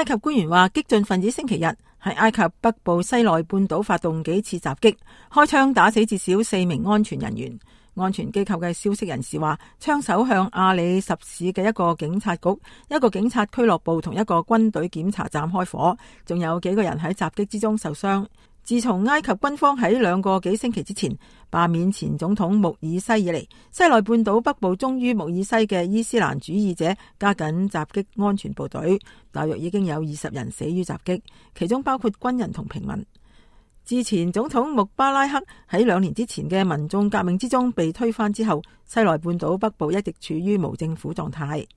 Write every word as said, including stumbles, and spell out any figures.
埃及官員話，激進分子星期日喺埃及北部西奈半島發動幾次襲擊，開槍打死至少四名安全人員。安全機構嘅消息人士話，槍手向阿里什市嘅一個警察局、一個警察俱樂部同一個軍隊檢查站開火，仲有幾個人喺襲擊之中受傷。自從埃及軍方喺兩個幾星期之前罷免前總統穆爾西以嚟，西奈半島北部忠於穆爾西嘅伊斯蘭主義者加緊襲擊安全部隊，大約已經有二十人死於襲擊，其中包括軍人同平民。自前總統穆巴拉克喺兩年之前嘅民眾革命之中被推翻之後，西奈半島北部一直處於無政府狀態。